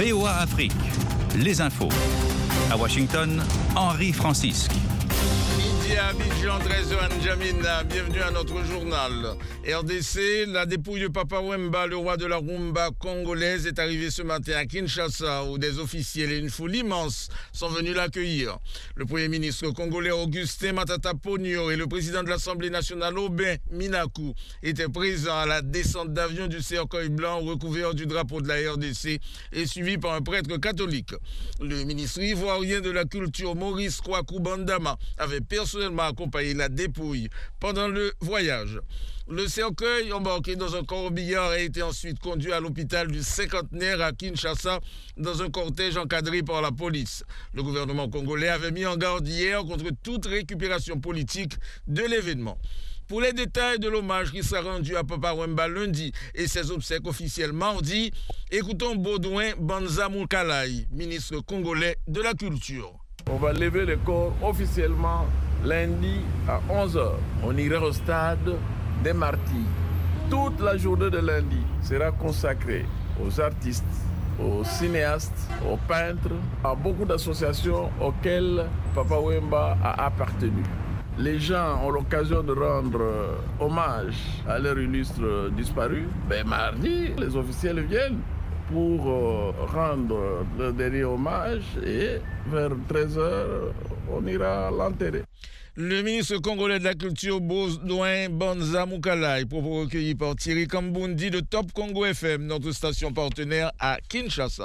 VOA Afrique, les infos. À Washington, Henri Francisque. Midi à Abidjan, 13h, N'Djamena, bienvenue à notre journal. RDC, la dépouille de Papa Wemba, le roi de la rumba congolaise, est arrivée ce matin à Kinshasa, où des officiels et une foule immense sont venus l'accueillir. Le Premier ministre congolais Augustin Matata Ponyo et le président de l'Assemblée nationale Aubin Minakou étaient présents à la descente d'avion du cercueil blanc recouvert du drapeau de la RDC et suivi par un prêtre catholique. Le ministre ivoirien de la Culture Maurice Kwaku Bandama avait personnellement accompagné la dépouille pendant le voyage. Le cercueil, embarqué dans un corbillard, a été ensuite conduit à l'hôpital du cinquantenaire à Kinshasa dans un cortège encadré par la police. Le gouvernement congolais avait mis en garde hier contre toute récupération politique de l'événement. Pour les détails de l'hommage qui sera rendu à Papa Wemba lundi et ses obsèques officielles mardi, écoutons Baudouin Banza Moukalai, ministre congolais de la Culture. On va lever le corps officiellement lundi à 11h. On ira au stade des Martyrs. Toute la journée de lundi sera consacrée aux artistes, aux cinéastes, aux peintres, à beaucoup d'associations auxquelles Papa Wemba a appartenu. Les gens ont l'occasion de rendre hommage à leur illustre disparu. Mardi, les officiels viennent pour rendre le dernier hommage et vers 13h, on ira l'enterrer. Le ministre congolais de la Culture, Baudouin Banza Moukalai, propos recueillis par Thierry Kambundi de Top Congo FM, notre station partenaire à Kinshasa.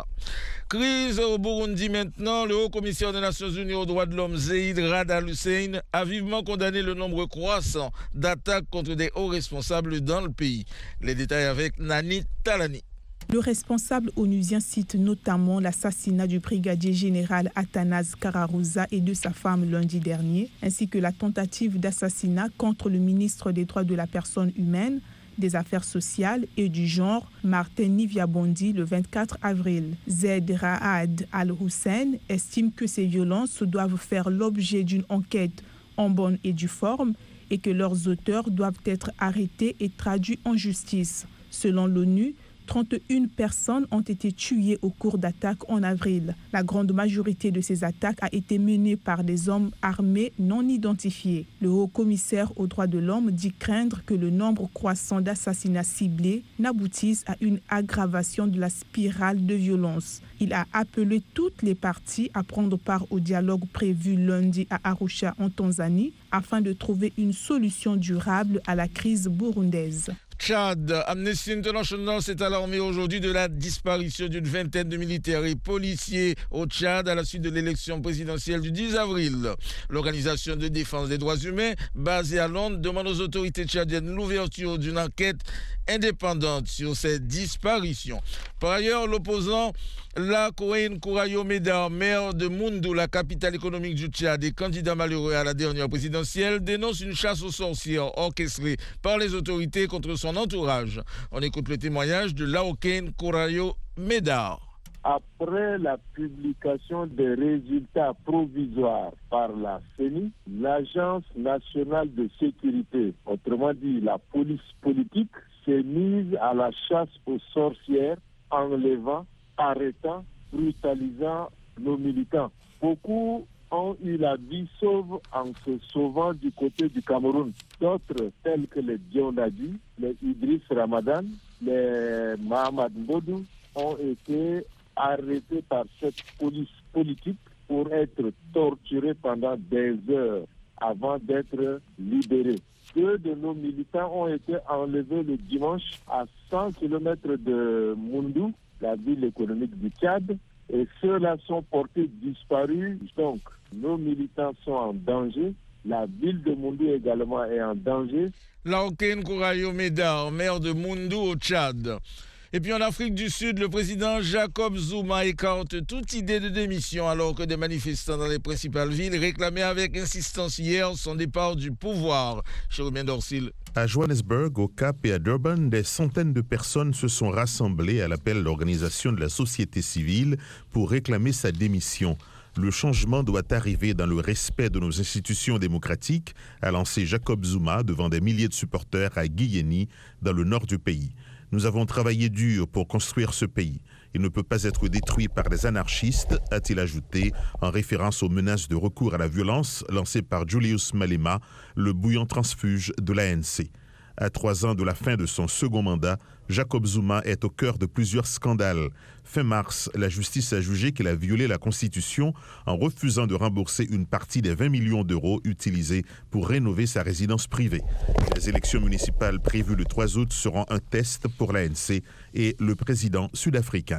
Crise au Burundi maintenant, le haut-commissaire des Nations Unies aux droits de l'homme, Zeid Rad Al-Hussein, a vivement condamné le nombre croissant d'attaques contre des hauts responsables dans le pays. Les détails avec Nani Talani. Le responsable onusien cite notamment l'assassinat du brigadier général Athanase Kararouza et de sa femme lundi dernier, ainsi que la tentative d'assassinat contre le ministre des Droits de la Personne humaine, des Affaires sociales et du genre, Martin Niviabondi, le 24 avril. Zeid Ra'ad Al-Hussein estime que ces violences doivent faire l'objet d'une enquête en bonne et due forme et que leurs auteurs doivent être arrêtés et traduits en justice. Selon l'ONU, 31 personnes ont été tuées au cours d'attaques en avril. La grande majorité de ces attaques a été menée par des hommes armés non identifiés. Le haut-commissaire aux droits de l'homme dit craindre que le nombre croissant d'assassinats ciblés n'aboutisse à une aggravation de la spirale de violence. Il a appelé toutes les parties à prendre part au dialogue prévu lundi à Arusha en Tanzanie afin de trouver une solution durable à la crise burundaise. Tchad, Amnesty International s'est alarmé aujourd'hui de la disparition d'une vingtaine de militaires et policiers au Tchad à la suite de l'élection présidentielle du 10 avril. L'organisation de défense des droits humains, basée à Londres, demande aux autorités tchadiennes l'ouverture d'une enquête indépendante sur ces disparitions. Par ailleurs, l'opposant Lakouen Kourayo Medar, maire de Moundou, la capitale économique du Tchad et candidat malheureux à la dernière présidentielle, dénonce une chasse aux sorcières orchestrée par les autorités contre son entourage. On écoute le témoignage de Lakouen Kourayo Medar. Après la publication des résultats provisoires par la CENI, l'Agence nationale de sécurité, autrement dit la police politique, s'est mise à la chasse aux sorcières, enlevant, arrêtant, brutalisant nos militants. Beaucoup ont eu la vie sauve en se sauvant du côté du Cameroun. D'autres, tels que les Dionadi, les Idriss Ramadan, les Mahamad Mbodou, ont été arrêtés par cette police politique pour être torturés pendant des heures avant d'être libérés. Deux de nos militants ont été enlevés le dimanche à 100 km de Moundou, la ville économique du Tchad, et ceux-là sont portés disparus. Donc, nos militants sont en danger. La ville de Moundou également est en danger. Lakouen Kourayo Medar, maire de Moundou au Tchad. Et puis en Afrique du Sud, le président Jacob Zuma écarte toute idée de démission alors que des manifestants dans les principales villes réclamaient avec insistance hier son départ du pouvoir. Chérubin Dorsil. À Johannesburg, au Cap et à Durban, des centaines de personnes se sont rassemblées à l'appel de l'organisation de la société civile pour réclamer sa démission. Le changement doit arriver dans le respect de nos institutions démocratiques, a lancé Jacob Zuma devant des milliers de supporters à Guyeni, dans le nord du pays. Nous avons travaillé dur pour construire ce pays. Il ne peut pas être détruit par des anarchistes, a-t-il ajouté, en référence aux menaces de recours à la violence lancées par Julius Malema, le bouillant transfuge de l'ANC. À 3 ans de la fin de son second mandat, Jacob Zuma est au cœur de plusieurs scandales. Fin mars, la justice a jugé qu'il a violé la Constitution en refusant de rembourser une partie des 20 millions d'euros utilisés pour rénover sa résidence privée. Les élections municipales prévues le 3 août seront un test pour l'ANC et le président sud-africain.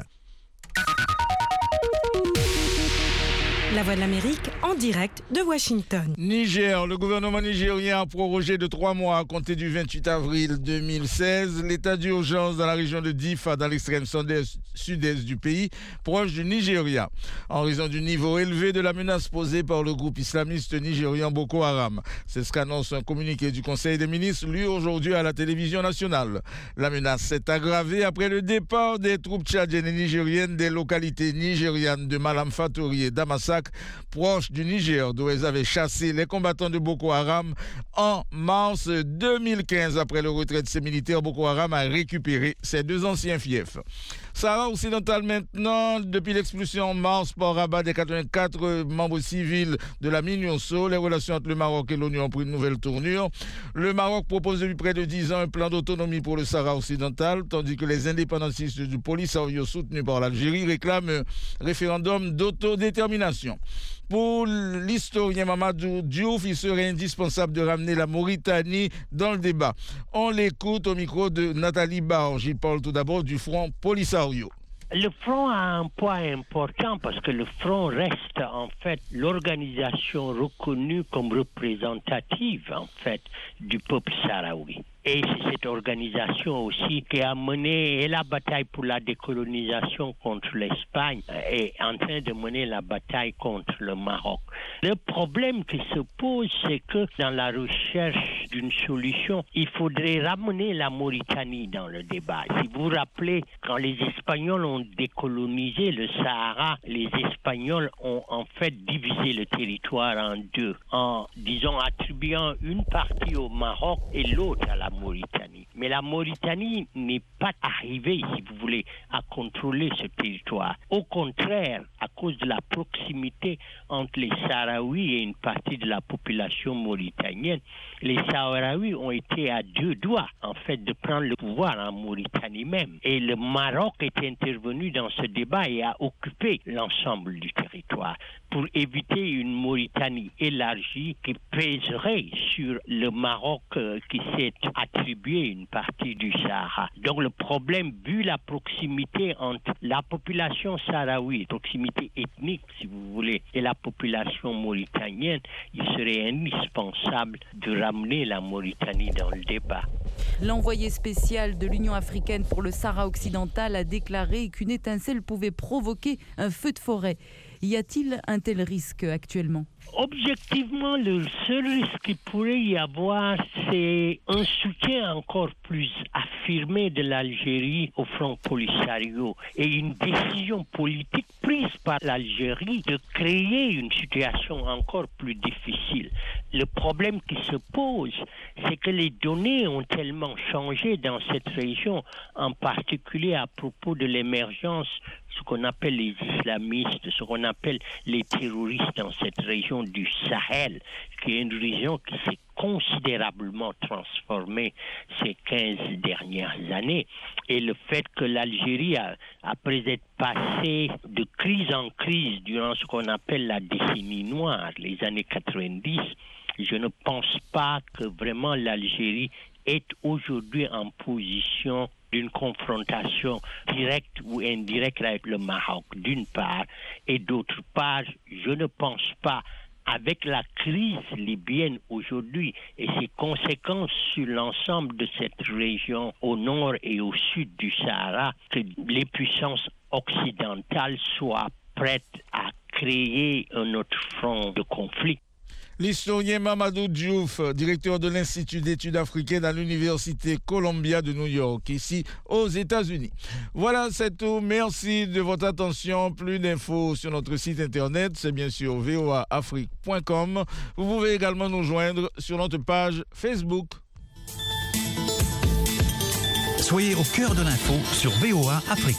La Voix de l'Amérique en direct de Washington. Niger, le gouvernement nigérien a prorogé de 3 mois à compter du 28 avril 2016 l'état d'urgence dans la région de Difa, dans l'extrême sud-est du pays, proche du Nigeria, en raison du niveau élevé de la menace posée par le groupe islamiste nigérian Boko Haram. C'est ce qu'annonce un communiqué du Conseil des ministres, lu aujourd'hui à la télévision nationale. La menace s'est aggravée après le départ des troupes tchadiennes et nigériennes des localités nigérianes de Malam Fatori et Damasak, proche du Niger, d'où elles avaient chassé les combattants de Boko Haram en mars 2015. Après le retrait de ces militaires, Boko Haram a récupéré ses 2 anciens fiefs. Sahara occidental maintenant, depuis l'expulsion en mars par Rabat des 84 membres civils de la MINUSO, les relations entre le Maroc et l'ONU ont pris une nouvelle tournure. Le Maroc propose depuis près de 10 ans un plan d'autonomie pour le Sahara occidental, tandis que les indépendantistes du Polisario soutenus par l'Algérie réclament un référendum d'autodétermination. Pour l'historien Mamadou Diouf, il serait indispensable de ramener la Mauritanie dans le débat. On l'écoute au micro de Nathalie Barge. Il parle tout d'abord du Front Polisario. Le front a un poids important parce que le front reste en fait l'organisation reconnue comme représentative en fait du peuple sahraoui. Et c'est cette organisation aussi qui a mené la bataille pour la décolonisation contre l'Espagne et en train de mener la bataille contre le Maroc. Le problème qui se pose, c'est que dans la recherche d'une solution, il faudrait ramener la Mauritanie dans le débat. Si vous vous rappelez, quand les Espagnols ont décolonisé le Sahara, les Espagnols ont en fait divisé le territoire en 2, en, disons, attribuant une partie au Maroc et l'autre à la Mauritanie. Mais la Mauritanie n'est pas arrivée, si vous voulez, à contrôler ce territoire. Au contraire, à cause de la proximité entre les Sahraouis et une partie de la population mauritanienne, les Sahraouis ont été à 2 doigts, en fait, de prendre le pouvoir en Mauritanie même. Et le Maroc est intervenu dans ce débat et a occupé l'ensemble du territoire pour éviter une Mauritanie élargie qui pèserait sur le Maroc qui s'est attribué une partie du Sahara. Donc le problème, vu la proximité entre la population sahraoui, proximité ethnique si vous voulez, et la population mauritanienne, il serait indispensable de ramener la Mauritanie dans le débat. L'envoyé spécial de l'Union africaine pour le Sahara occidental a déclaré qu'une étincelle pouvait provoquer un feu de forêt. Y a-t-il un tel risque actuellement ? Objectivement, le seul risque qu'il pourrait y avoir, c'est un soutien encore plus affirmé de l'Algérie au Front Polisario et une décision politique prise par l'Algérie de créer une situation encore plus difficile. Le problème qui se pose, c'est que les données ont tellement changé dans cette région, en particulier à propos de l'émergence, ce qu'on appelle les islamistes, ce qu'on appelle les terroristes dans cette région du Sahel, qui est une région qui s'est considérablement transformée ces 15 dernières années. Et le fait que l'Algérie, après être passée de crise en crise durant ce qu'on appelle la décennie noire, les années 90, je ne pense pas que vraiment l'Algérie est aujourd'hui en position d'une confrontation directe ou indirecte avec le Maroc, d'une part, et d'autre part, je ne pense pas, avec la crise libyenne aujourd'hui et ses conséquences sur l'ensemble de cette région au nord et au sud du Sahara, que les puissances occidentales soient prêtes à créer un autre front de conflit. L'historien Mamadou Diouf, directeur de l'Institut d'études africaines à l'Université Columbia de New York, ici aux États-Unis. Voilà, c'est tout. Merci de votre attention. Plus d'infos sur notre site internet, c'est bien sûr voaafrique.com. Vous pouvez également nous joindre sur notre page Facebook. Soyez au cœur de l'info sur VOA Afrique.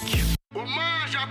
Hommage à